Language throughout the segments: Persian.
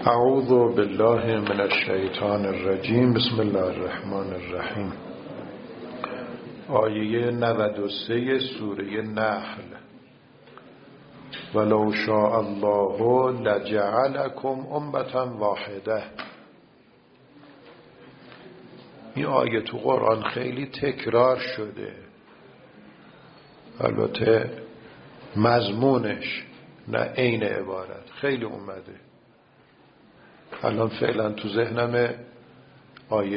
اعوذ بالله من الشیطان الرجیم. بسم الله الرحمن الرحیم. آیه 93 سوره نحل. ولو شاء الله لجعلکم امة واحده. این آیه تو قرآن خیلی تکرار شده، البته مضمونش نه عین عبارت خیلی اومده. الان فعلا تو ذهنم آیه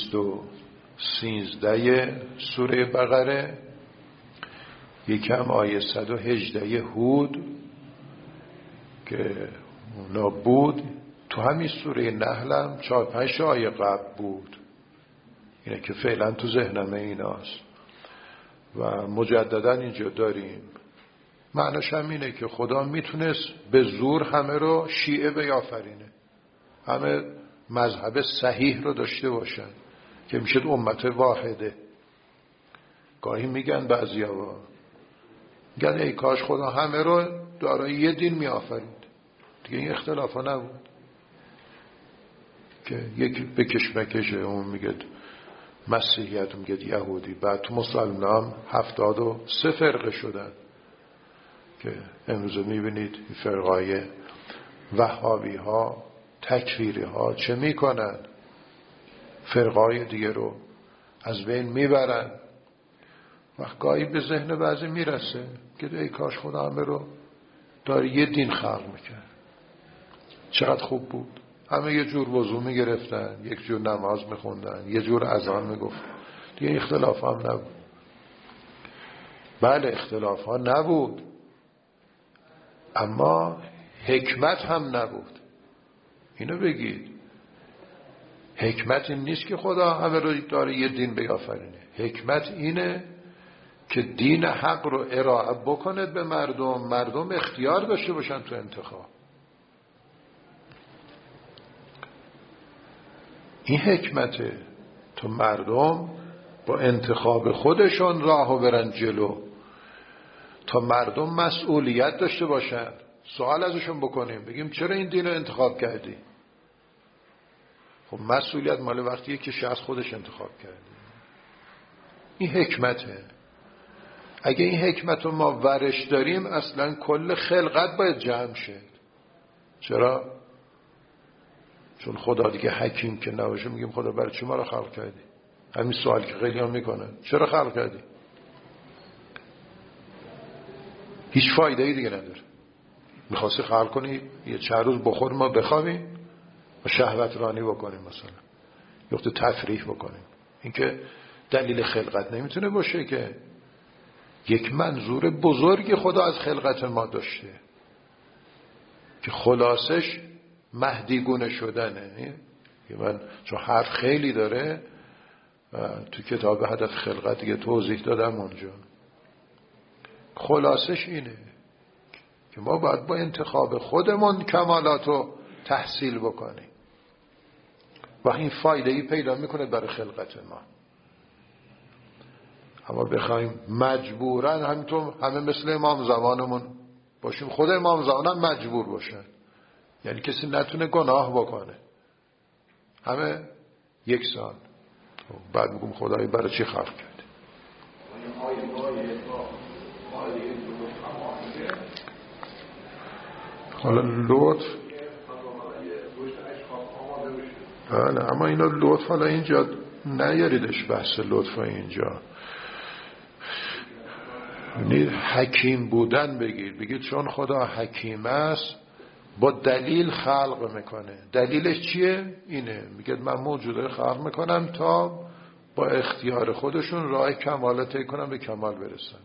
213 سوره بقره، یکم آیه 118 هود که اونا بود، تو همین سوره نحل هم 4-5 آیه قبل بود. اینه که فعلا تو ذهنم ایناست و مجددا اینجا داریم. معناش هم اینه که خدا میتونست به زور همه رو شیعه بیافرینه، همه مذهب صحیح رو داشته باشن که میشه امت واحده. گاهی میگن بعضیا میگن ای کاش خدا همه رو دارای یه دین میآفرید، دیگه این اختلاف ها نبود که یکی بکش مکشه، اون میگه مسیحیت، اون میگه یهودی. بعد تو مسلمان هم 73 فرقه شدن که امروز میبینید این فرقای وهابی ها، تکفیری ها چه میکنن، فرقای دیگه رو از بین میبرن. وقت گاهی به ذهن بعضی میرسه که ای کاش خدا همه رو داره یه دین خلق میکرد، چقدر خوب بود. همه یه جور وضو میگرفتن، یک جور نماز میخوندن، یه جور اذان میگفتن، دیگه اختلاف هم نبود. بله اختلاف ها نبود، اما حکمت هم نبود. اینو بگید، حکمت این نیست که خدا همه رو داره یه دین بیافرینه. حکمت اینه که دین حق رو ارائه بکنه به مردم، مردم اختیار داشته باشن تو انتخاب. این حکمته، تو مردم با انتخاب خودشون راهو برن جلو، تا مردم مسئولیت داشته باشن. سوال ازشون بکنیم، بگیم چرا این دین رو انتخاب کردی؟ خب مسئولیت مال وقتیه که شخص خودش انتخاب کرده. این حکمته. اگه این حکمت رو ما ورش داریم، اصلا کل خلقت باید جمع شد. چرا؟ چون خدا دیگه حکیم که نباشه میگیم خدا برای چی ما رو خلق کردی؟ همین سوال که خیلی هم میکنن، چرا خلق کردی؟ هیچ فایده ای دیگه نداره. میخواستی خلق کنی یه چند روز بخور ما بخوابیم و شهوت رانی بکنیم، مثلا یخت تفریح بکنیم. این که دلیل خلقت نمیتونه باشه. که یک منظور بزرگی خدا از خلقت ما داشته که خلاصش مهدیگونه شدنه. من چون حرف خیلی داره، تو کتاب هدف خلقت دیگه توضیح دادم اونجا. خلاصش اینه که ما باید با انتخاب خودمون کمالات رو تحصیل بکنیم و این فایده ای پیدا میکنه برای خلقت ما. اما بخوایم مجبوراً همینطور همه مثل امام زمانمون باشیم، خود امام زمان هم مجبور باشن، یعنی کسی نتونه گناه بکنه، همه یکسان. بعد میگم خدای برای چی خلق کرد؟ حالا لطف، بله، اما اینا لطف حالا اینجا نیاریدش، بحث لطف اینجا. یعنی حکیم بودن بگید چون خدا حکیم است با دلیل خلق میکنه. دلیلش چیه؟ اینه، میگه من موجوده خلق میکنم تا با اختیار خودشون راه کمال طی کنم، به کمال برسن.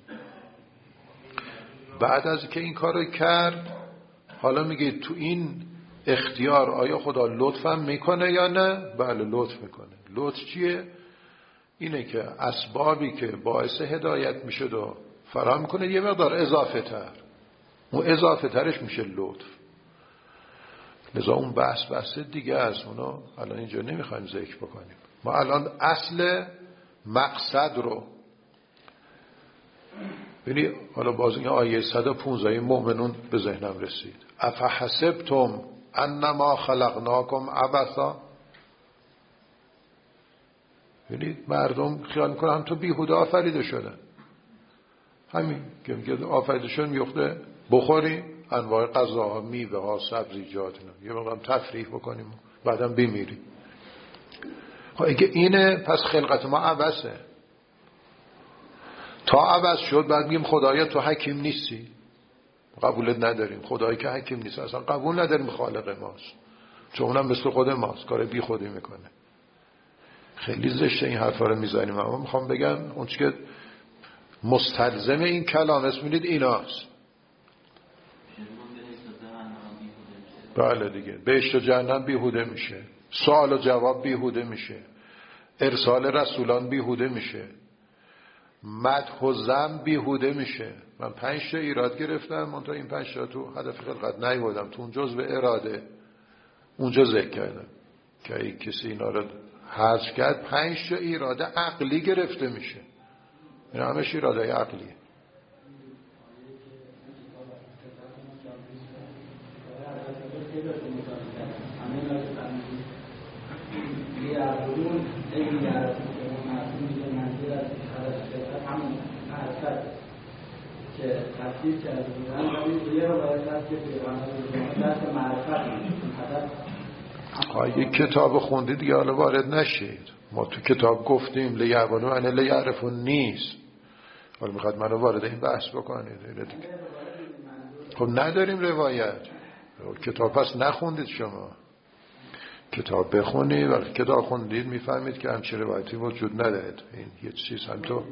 بعد از که این کارو کرد، حالا میگه تو این اختیار آیا خدا لطفم میکنه یا نه؟ بله لطف میکنه. لطف چیه؟ اینه که اسبابی که باعث هدایت میشه و فراهم میکنه یه مقدار اضافه تر، اون اضافه ترش میشه لطف. لذا اون بحث دیگه از اونو الان اینجا نمیخوایم ذکر بکنیم. ما الان اصل مقصد رو حالا باز این آیه 115 مؤمنون به ذهنم رسید. افحسبتم انما خلقناکم عبثا. یعنی مردم خیال میکنن هم تو بیهوده آفریده شدن. همین که میگه آفریده شدن میفته بخوریم انواع غذاها، میوه ها، سبزیجات، یه مقدار تفریح بکنیم بعدم بمیریم. اگه اینه پس خلقت ما عبثه. تا عبث شد بعد میگیم خدایا تو حکیم نیستی، قبولت نداریم. خدایی که حکیم نیست اصلا قبول نداریم، خالق ماست، چون اونم مثل خود ماست، کار بی خودی میکنه. خیلی زشته این حرفا رو میزنیم، اما میخوام بگم اون چی که مستلزم این کلام اسم میدید ایناست. بله دیگه، بهشت و جهنم بیهوده میشه، سوال و جواب بیهوده میشه، ارسال رسولان بیهوده میشه، مدح و ذم بیهوده میشه. من 5 تا ایراد گرفتم، من تا این 5 تا تو هدف خلقت نیوردم، تو اون جزء اراده اونجا ذکر کردم که اگه کسی اینا رو حذف کرد 5 تا ایراده عقلی گرفته میشه. این همش ایراده عقلیه. یه کتاب خوندید دیگه حالا وارد نشید. ما تو کتاب گفتیم لیعبدون ان لیعرفون نیست، حالا میخواد منو وارد این بحث بکنید. خب نداریم روایت، کتاب پس نخوندید. شما کتاب بخونید، وقتی کتاب خوندید میفهمید که همچین روایتی وجود نداره. این یه چیز هم تو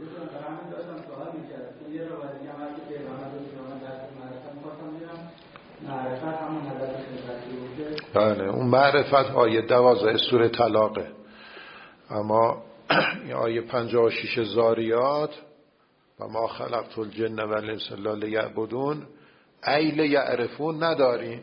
بله، اون معرفت آیه 12 سوره طلاقه. اما این آیه 56 زاریات و ما خلقت الجن و الانس الا لیعبدون ای لیعرفون نداریم.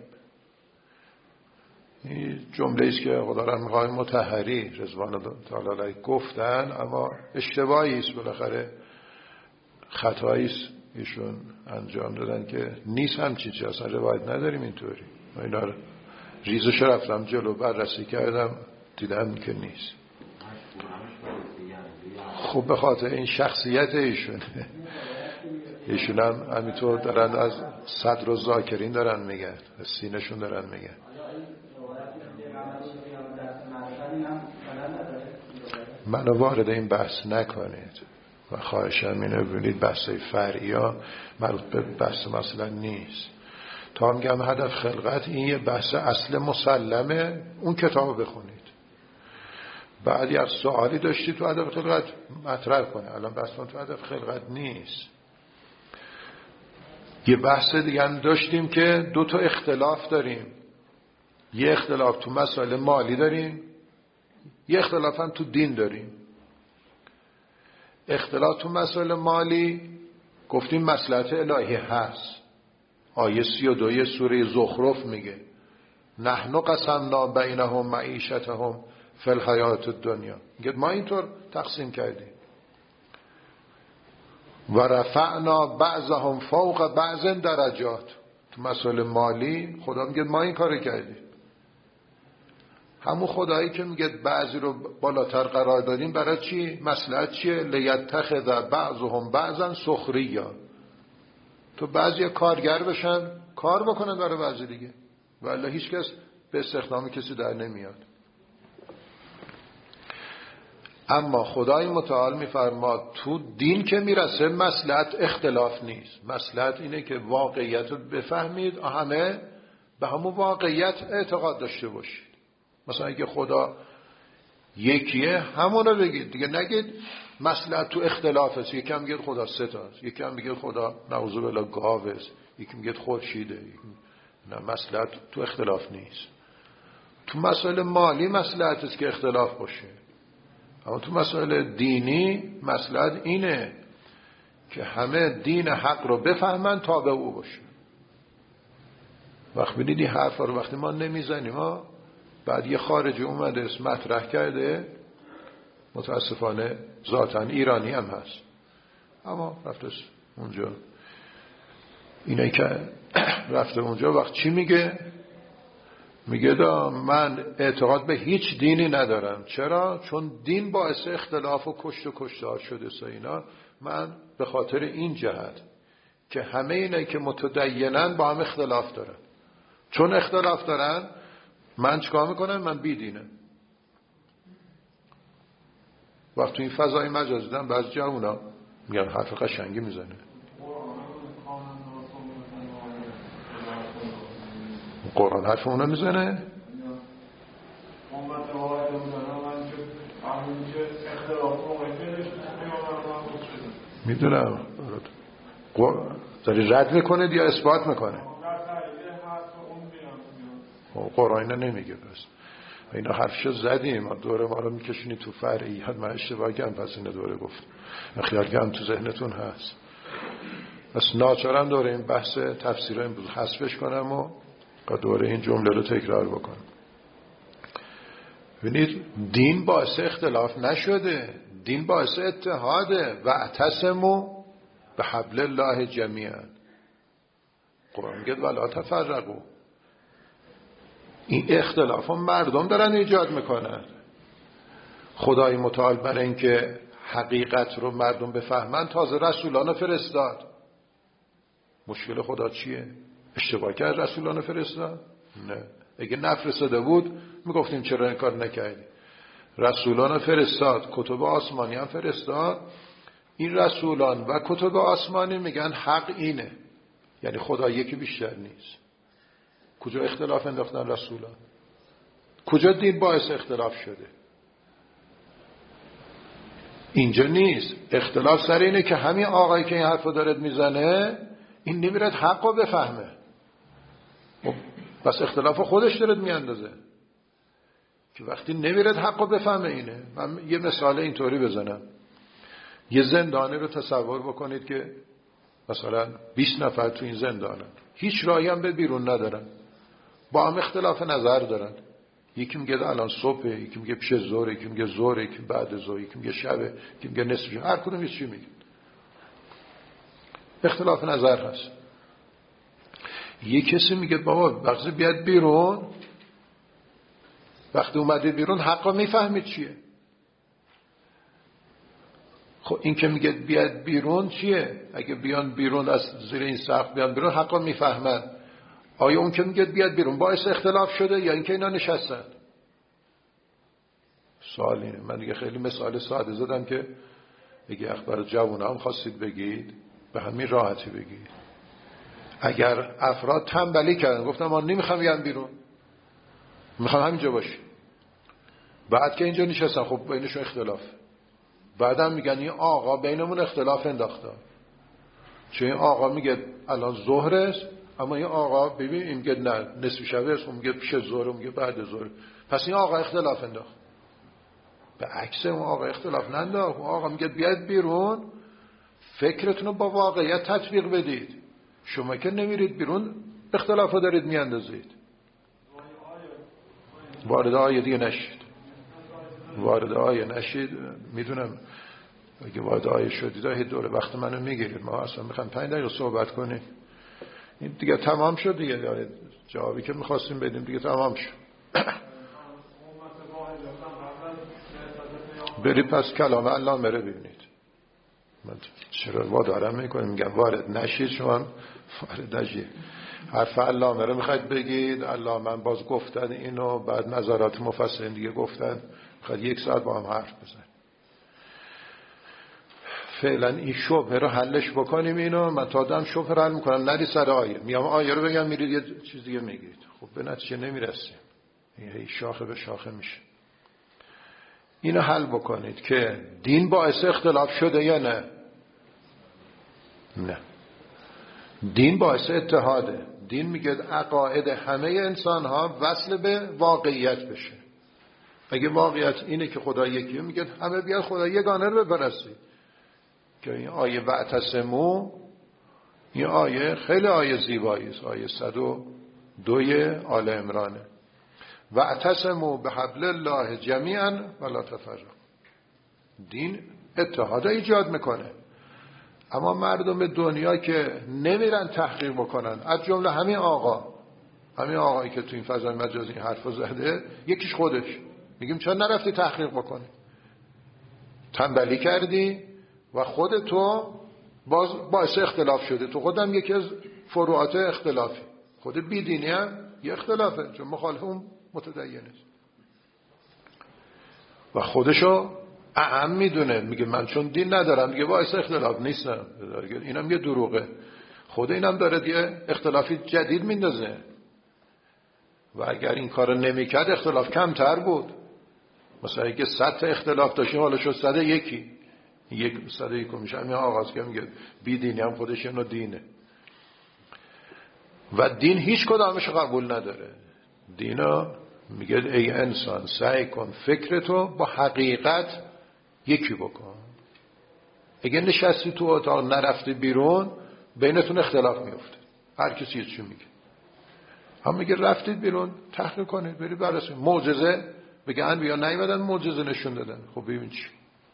این جمله است که خدا رحمه مطهری رضوان تعالی علیه گفتن، اما اشتباهی است، بالاخره خطایی است ایشون انجام دادن که نیست همچین چیزی، اصلا روایت نداریم اینطوری. من اینا رو ریزش رفتم جلو بررسی کردم دیدم که نیست. خب به خاطر این شخصیت ایشونه، ایشون هم همینطور دارن از صدر و ذاکرین دارن میگن، از سینه‌شون دارن میگن. منو وارد این بحث نکنید و خواهشم اینه ببینید بحث فرعی ها مربوط به بحث مثلا نیست. تا میگم هدف خلقت این یه بحث اصل مسلمه، اون کتاب بخونید. بعد یک سوالی داشتی تو هدف خلقت مطرح کنه. الان بحث تو هدف خلقت نیست. یه بحث دیگه هم داشتیم که 2 تا اختلاف داریم. یه اختلاف تو مسائل مالی داریم، یه اختلاف هم تو دین داریم. اختلاف تو مسائل مالی گفتیم مصلحت الهی هست. آیه 32 سوره زخرف میگه نحن قسمنا بینهم معیشتهم فی الحیات الدنیا. میگه ما اینطور تقسیم کردیم. و رفعنا بعضهم فوق بعض درجات. تو مسائل مالی خدا میگه ما این کار کردیم. همون خدایی که میگه بعضی رو بالاتر قرار دادیم برای چی؟ مصلحت چیه؟ لیتخذ بعضهم بعضا سخریا. تو بعضی کارگر بشن، کار بکنن برای بعضی دیگه، ولی هیچ کس به استخدام کسی در نمیاد. اما خدای متعال میفرماد تو دین که میرسه مصلحت اختلاف نیست. مصلحت اینه که واقعیت رو بفهمید، همه به همون واقعیت اعتقاد داشته باشید. مثلا اگه خدا یکیه همون رو بگید دیگه، نگید مصلحت تو اختلاف است. یکی هم میگه خدا 3 تاست، یکی هم میگه خدا نعوذ بالله گاو است، یکی میگه خورشیده. نه، مصلحت تو اختلاف نیست. تو مسائل مالی مصلحت است که اختلاف باشه، اما تو مسائل دینی مصلحت اینه که همه دین حق رو بفهمن تا به او باشه. وقت بینید این حرفا رو وقتی ما نمیزنیم، ما بعد یه خارجی اومده اسم مطرح کرده، متاسفانه ذاتاً ایرانی هم هست، اما رفته اونجا، اینه که رفته اونجا وقت چی میگه؟ میگه من اعتقاد به هیچ دینی ندارم. چرا؟ چون دین باعث اختلاف و کشت و کشتار شده اینا. من به خاطر این جهت که همه اینایی که متدینن با هم اختلاف دارن، چون اختلاف دارن من چیکار میکنم؟ من بی دینم. وقتی این فضای مجازی دیدم بعضی جوونا میگن حرف قشنگی میزنه. قرآن حرف اونا میزنه؟ میدونم. داری رد میکنه یا اثبات میکنه؟ قرآن نمیگه. بس اینا حرفشو زدیم، دوره ما رو میکشونی تو فرعیت. من اشتباه کردم، پس این دوره گفت خیال کردم تو ذهنتون هست. پس ناچارم دوره این بحث تفسیر امروز حذفش کنم و دوره این جمله رو تکرار بکنم. ببینید دین باعث اختلاف نشده، دین باعث اتحاده. و اعتصموا بحبل الله جمیعا. قرآن میگه ولا تفرقوا. این اختلاف هم مردم دارن ایجاد میکنن. خدای متعال برای اینکه حقیقت رو مردم بفهمن تازه رسولان فرستاد. مشکل خدا چیه؟ اشتباه کرد رسولان فرستاد؟ نه. اگه نفرستاده بود میگفتیم چرا این کار نکردی. رسولان فرستاد، کتب آسمانی هم فرستاد. این رسولان و کتب آسمانی میگن حق اینه، یعنی خدا یکی بیشتر نیست. کجا اختلاف انداختن رسولان؟ کجا دین باعث اختلاف شده؟ اینجا نیست. اختلاف سر اینه که همین آقایی که این حرفو دارد میزنه این نمیرد حقو بفهمه. بس اختلاف خودش دارد میاندازه که وقتی نمیرد حقو بفهمه. اینه. من یه مثال اینطوری بزنم. یه زندانی رو تصور بکنید که مثلا 20 نفر تو این زندانن، هیچ راهی هم به بیرون ندارن، با هم اختلاف نظر دارن. یکی میگه الان صبح، یکی میگه پیش ظهر، یکی میگه ظهر، یکی بعد ظهر، یکی میگه شبه، یکی میگه نصف شب. هر کدوم یه چی میگه. اختلاف نظر هست. یه کسی میگه بابا وقتی بیاد بیرون، وقتی اومده بیرون حقا میفهمید چیه. خب این که میگه بیاد بیرون چیه؟ اگه بیان بیرون از زیر این سقف بیان بیرون حقا میفهمن. آیا اون که میگه بیاد بیرون باعث اختلاف شده یا اینکه اینا نشستن؟ سوال اینه. من دیگه خیلی مثال ساده زدم که اگه اخبار جوونا هم خواستید بگید به همین راحتی بگید. اگر افراد تنبلی کردن گفتن ما نمیخوام بیان بیرون، میخوام همینجا باشیم، بعد که اینجا نشستن خب بینشون اختلاف، بعدم میگن این آقا بینمون اختلاف انداخته، چون این آقا میگه الان ظهر است اما این آقا ببین این میگه نه نصف شب است، اون میگه پیش ظهر، اون میگه بعد ظهر. پس این آقا اختلاف انداخت. به عکس اون آقا اختلاف ننداخت. اون آقا میگه بیاید بیرون، فکرتون رو با واقعیت تطبیق بدید. شما که نمیرید بیرون اختلافو دارید میاندازید. وارد آیه دیگه نشید. وارد آیه نشید. میدونم اگه وارد آیه شدید هیچ دوره وقت منو میگیرید. ما اصلا میخوایم 5 دقیقه صحبت کنیم. این دیگه تمام شد دیگه. جوابی که میخواستیم بدیم دیگه تمام شد. برید پس کلام علامه رو ببینید. من چرا وادارم میکنم میگم وارد نشید، شما وارد نشید. حرف علامه رو میخواید بگید، علامه باز گفتن اینو، بعد نظرات مفسرین دیگه گفتن، میخواید 1 ساعت با هم حرف بزنیم. فعلا این شبهه رو حلش بکنیم. اینو من تا دم شبهه رو حل میکنم، نری سر آیه میام آیه رو بگم میرید یه چیز دیگه میگید. خب به نتیجه نمیرسیم. این شاخه به شاخه میشه. اینو حل بکنید که دین باعث اختلاف شده یا نه. نه، دین باعث اتحاده. دین میگه عقاید همه انسان ها وصل به واقعیت بشه. اگه واقعیت اینه که خدا یکیه، میگه همه بیان خدا یگانه رو بپرستید. که این آیه واعتصموا، این آیه خیلی آیه زیبایی است. آیه 102 آل عمرانه. واعتصموا بحبل الله جمیعا ولا تفرقوا. دین اتحاد ایجاد میکنه. اما مردم دنیا که نمیرن تحقیق بکنن، از جمله همین آقا همین آقایی که تو این فضای مجازی این حرفو زده، یکیش خودش. میگیم چرا نرفتی تحقیق بکنی؟ تنبلی کردی و خودتو باعث اختلاف شده. تو خودم یکی از فروعات اختلافی. خود بیدینی هم یه اختلافه، چون مخالف اون متدین است و خودشو اعم میدونه. میگه من چون دین ندارم دیگه باعث اختلاف نیستم. اینم یه دروغه. خود اینم داره دیگه اختلافی جدید میندازه و اگر این کارو نمیکرد اختلاف کمتر بود. مثلا اگه 100 تا اختلاف داشتیم حالا شد 101 101 میشه. همین آغاز که میگه بی دینی هم خودش اینو دینه و دین هیچ کدامش قبول نداره. دینا میگه ای انسان سعی کن فکرتو با حقیقت یکی بکن. اگه نشستی تو اتاق نرفتی بیرون بینتون اختلاف میفته. هر کسی چی میگه. هم میگه رفتید بیرون تحقیق کنید برید بررسی. معجزه بگه انبیا نیومدن معجزه نشون دادن. خب ببین چی.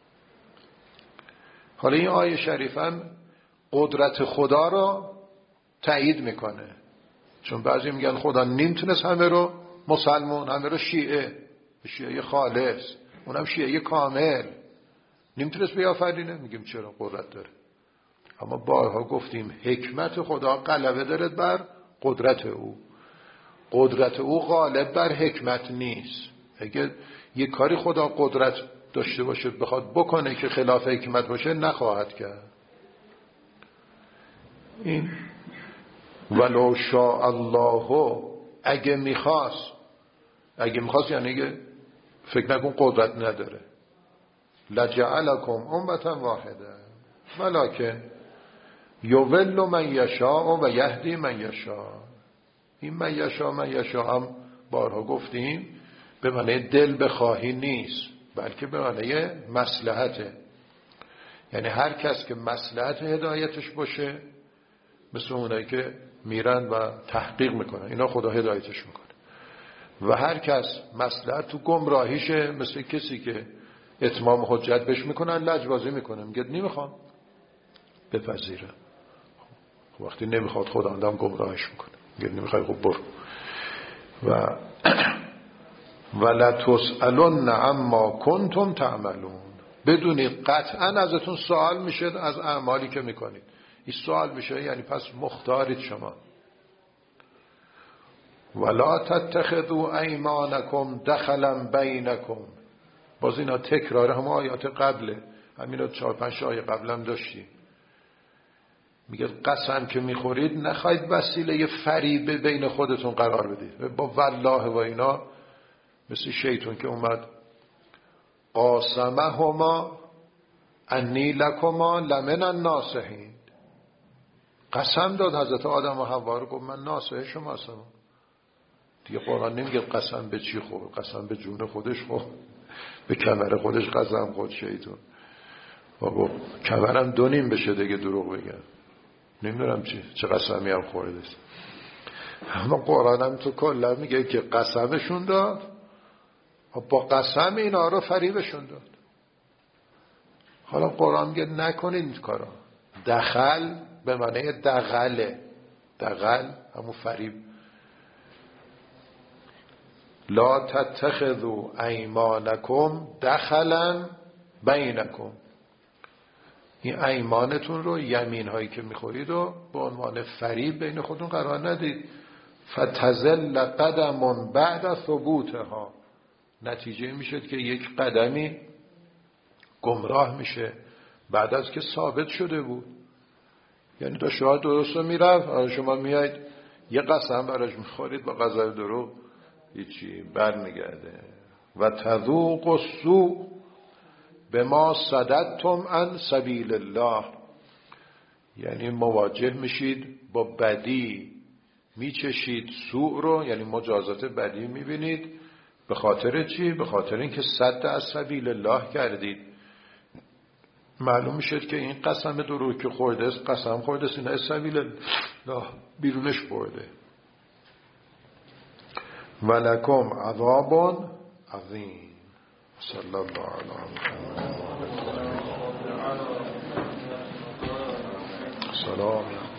حالا این آیه شریف هم قدرت خدا رو تایید میکنه. چون بعضی میگن خدا نمیتونست همه رو مسلمان، همه رو شیعه خالص، اونم شیعه کامل نمیتونست بیافرینه. میگیم چرا؟ قدرت داره. اما بارها گفتیم حکمت خدا غلبه داره بر قدرت او. قدرت او غالب بر حکمت نیست. اگه یه کاری خدا قدرت داشته باشه بخواد بکنه که خلاف حکمت باشه نخواهد کرد. این ولو شاء الله اگه میخواست یعنی اگه فکر نکن قدرت نداره لجعلکم امة واحده ولکن یضل من یشاء و یهدی من یشاء. این من یشاء هم بارها گفتیم به معنی دل بخواهی نیست، بلکه به معنی مصلحته. یعنی هر کس که مصلحت هدایتش باشه، مثل اونایی که میرن و تحقیق میکنن اینا خدا هدایتش میکنه. و هر کس مصلحت تو گمراهیشه، مثل کسی که اتمام حجت بهش میکنن لجبازی میکنه، میگه نمیخوام بپذیره. وقتی نمیخواد خدا آدم گمراهش میکنه، میگه نمیخوای خب برو. و ولا تسألن عما کنتم تعملون. بدونید قطعا ازتون سوال میشه از اعمالی که میکنید. این سوال میشه یعنی پس مختارید شما. ولا تتخذوا ایمانکم دخلا بینکم. باز اینا تکرار هم آیات قبله. همینا 4-5 آیه قبلم داشتیم. میگه قسم که میخورید نخواهید وسیله فریب بین خودتون قرار بدید. با والله و اینا مثل شیطان که اومد قاسمهما انی لکما لمن الناصحین. قسم داد حضرت آدم و حوا رو، گفت من ناصح شما هستم. دیگه قرآن نمیگه قسم به چی خورد، قسم به جون خودش خورد، به کمر خودش قسم خورد شیطان. بابا کمرم 2 نیم بشه دیگه دروغ بگم، نمیدونم چه قسمی هم خورده است. اما قرآن هم تو کلا میگه که قسمشون داد و با قسم اینا رو فریبشون داد. حالا قرآن میگه نکنید این کارا. دخل به معنی دغله، دغل همون فریب. لا تتخذوا ایمانکم دخلا بینکم. این ایمانتون رو، یمین هایی که میخورید و به عنوان فریب بین خودتون قرار ندید. فتزل قدم بعد ثبوتها. نتیجه میشه که یک قدمی گمراه میشه بعد از که ثابت شده بود. یعنی تا شما درست رو میرفت، شما میایید یه قسم براش میخورید با قضای دروغ هیچی بر میگرده. و تذوق السوء بما صددتم عن سبیل الله. یعنی مواجه میشید با بدی، میچشید سوء رو، یعنی مجازات بدی میبینید. به خاطر چی؟ به خاطر اینکه صد از سبیل الله کردید. معلوم میشه که این قسم دروغ که خورده است، قسم خورده است، این از سبیل الله بیرونش برده. ولکم عذاب عظیم. صلی الله علیه و سلم. سلام.